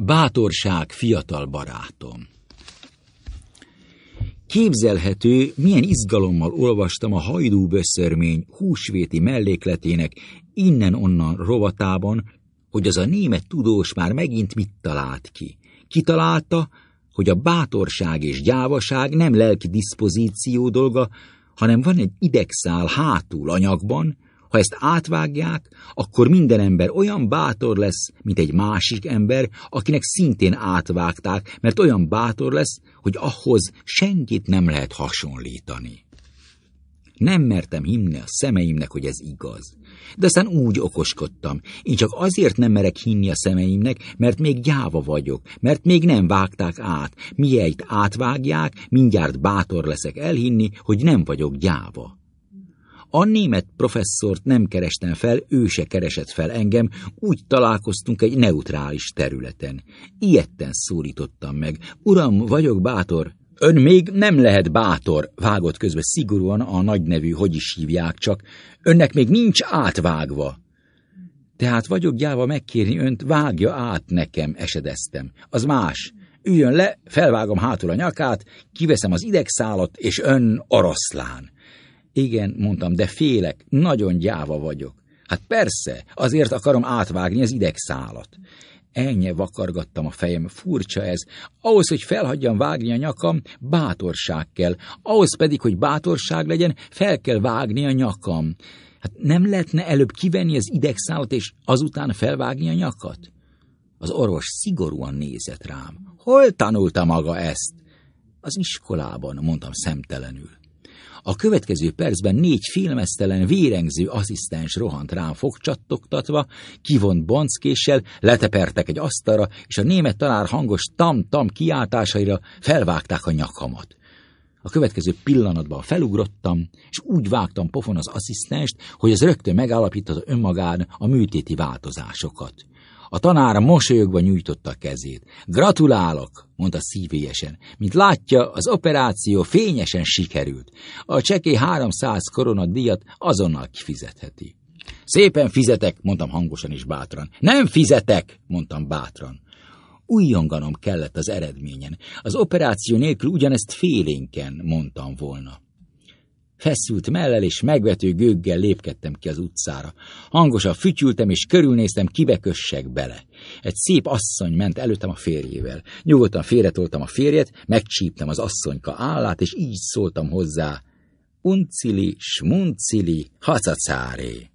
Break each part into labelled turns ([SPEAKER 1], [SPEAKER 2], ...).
[SPEAKER 1] Bátorság, fiatal barátom. Képzelhető, milyen izgalommal olvastam a Hajdú-Böszörmény húsvéti mellékletének innen-onnan rovatában, hogy az a német tudós már megint mit talált ki. Kitalálta, hogy a bátorság és gyávaság nem lelki diszpozíció dolga, hanem van egy idegszál hátul anyagban. Ha ezt átvágják, akkor minden ember olyan bátor lesz, mint egy másik ember, akinek szintén átvágták, mert olyan bátor lesz, hogy ahhoz senkit nem lehet hasonlítani. Nem mertem hinni a szemeimnek, hogy ez igaz. De aztán úgy okoskodtam. Én csak azért nem merek hinni a szemeimnek, mert még gyáva vagyok, mert még nem vágták át. Mihelyt átvágják, mindjárt bátor leszek elhinni, hogy nem vagyok gyáva. A német professzort nem kerestem fel, ő se keresett fel engem, úgy találkoztunk egy neutrális területen. Ijedten szólítottam meg. Uram, vagyok bátor. Ön még nem lehet bátor, vágott közbe szigorúan a nagynevű, hogy is hívják csak. Önnek még nincs átvágva. Tehát vagyok gyáva megkérni önt, vágja át nekem, esedeztem. Az más. Üljön le, felvágom hátul a nyakát, kiveszem az idegszálat, és ön oroszlán. Igen, mondtam, de félek, nagyon gyáva vagyok. Hát persze, azért akarom átvágni az idegszálat. Ennyi vakargattam a fejem, furcsa ez. Ahhoz, hogy felhagyjam vágni a nyakam, bátorság kell. Ahhoz pedig, hogy bátorság legyen, fel kell vágni a nyakam. Hát nem lehetne előbb kivenni az idegszálat, és azután felvágni a nyakat? Az orvos szigorúan nézett rám. Hol tanulta maga ezt? Az iskolában, mondtam szemtelenül. A következő percben 4 félmeztelen, vérengző asszisztens rohant rám fogcsattogtatva, kivont bonckéssel, letepertek egy asztalra, és a német tanár hangos tam-tam kiáltásaira felvágták a nyakamat. A következő pillanatban felugrottam, és úgy vágtam pofon az asszisztenst, hogy az rögtön megállapította önmagán a műtéti változásokat. A tanár mosolyogva nyújtotta a kezét. Gratulálok, mondta szívélyesen. Mint látja, az operáció fényesen sikerült. A csekély 300 koronadíjat azonnal kifizetheti. Szépen fizetek, mondtam hangosan és bátran. Nem fizetek, mondtam bátran. Újjonganom kellett az eredményen. Az operáció nélkül ugyanezt félénken mondtam volna. Feszült mellel és megvető gőggel lépkedtem ki az utcára. Hangosan fütyültem és körülnéztem, kibe kössek bele. Egy szép asszony ment előttem a férjével. Nyugodtan félretoltam a férjet, megcsíptem az asszonyka állát, és így szóltam hozzá. Uncili, smuncili, hacacáré.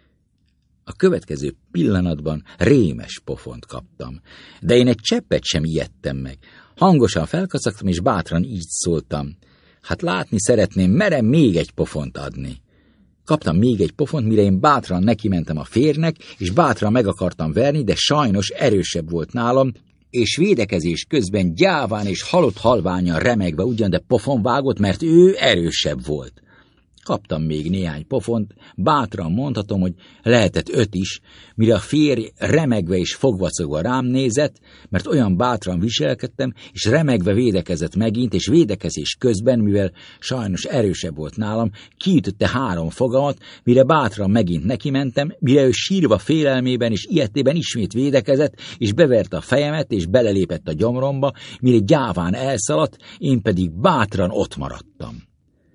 [SPEAKER 1] A következő pillanatban rémes pofont kaptam, de én egy cseppet sem ijedtem meg. Hangosan felkacagtam, és bátran így szóltam. Hát látni szeretném, merem még egy pofont adni. Kaptam még egy pofont, mire én bátran nekimentem a férnek, és bátran meg akartam verni, de sajnos erősebb volt nálam, és védekezés közben gyáván és halott halványan remegve ugyan, de pofon vágott, mert ő erősebb volt. Kaptam még néhány pofont, bátran mondhatom, hogy lehetett 5 is, mire a férj remegve és fogvacogva rám nézett, mert olyan bátran viselkedtem, és remegve védekezett megint, és védekezés közben, mivel sajnos erősebb volt nálam, kiütötte 3 fogamat, mire bátran megint nekimentem, mire ő sírva félelmében és ilyetében ismét védekezett, és beverte a fejemet, és belelépett a gyomromba, mire gyáván elszaladt, én pedig bátran ott maradtam.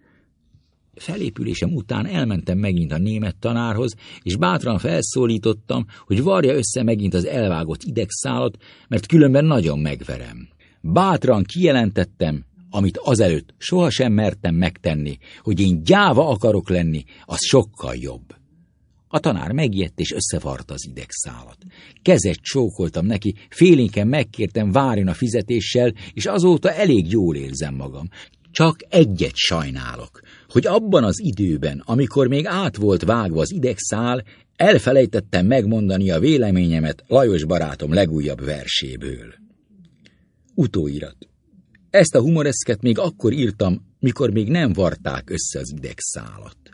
[SPEAKER 1] Felépülésem után elmentem megint a német tanárhoz, és bátran felszólítottam, hogy varja össze megint az elvágott idegszálat, mert különben nagyon megverem. Bátran kijelentettem, amit azelőtt sohasem mertem megtenni, hogy én gyáva akarok lenni, az sokkal jobb. A tanár megijedt és összevarta az idegszálat. Kezet csókoltam neki, félénken megkértem, várjon a fizetéssel, és azóta elég jól érzem magam. Csak egyet sajnálok, hogy abban az időben, amikor még át volt vágva az idegszál, elfelejtettem megmondani a véleményemet Lajos barátom legújabb verséből. Utóirat. Ezt a humoreszket még akkor írtam, mikor még nem varták össze az idegszálat.